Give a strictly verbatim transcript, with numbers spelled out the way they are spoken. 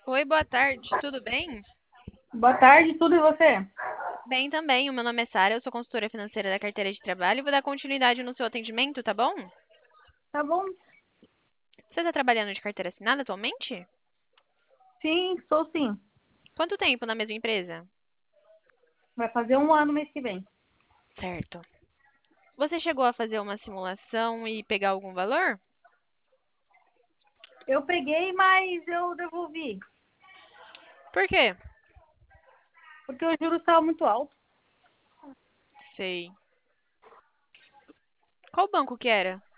Oi, boa tarde, tudo bem? Boa tarde, tudo e você? Bem também, o meu nome é Sara, eu sou consultora financeira da carteira de trabalho e vou dar continuidade no seu atendimento, tá bom? Tá bom? Você está trabalhando de carteira assinada atualmente? Sim, estou sim. Quanto tempo na mesma empresa? Vai fazer um ano mês que vem. Certo. Você chegou a fazer uma simulação e pegar algum valor? Eu peguei, mas eu devolvi, Por quê? porque o juros estava muito alto. Sei. Qual banco que era?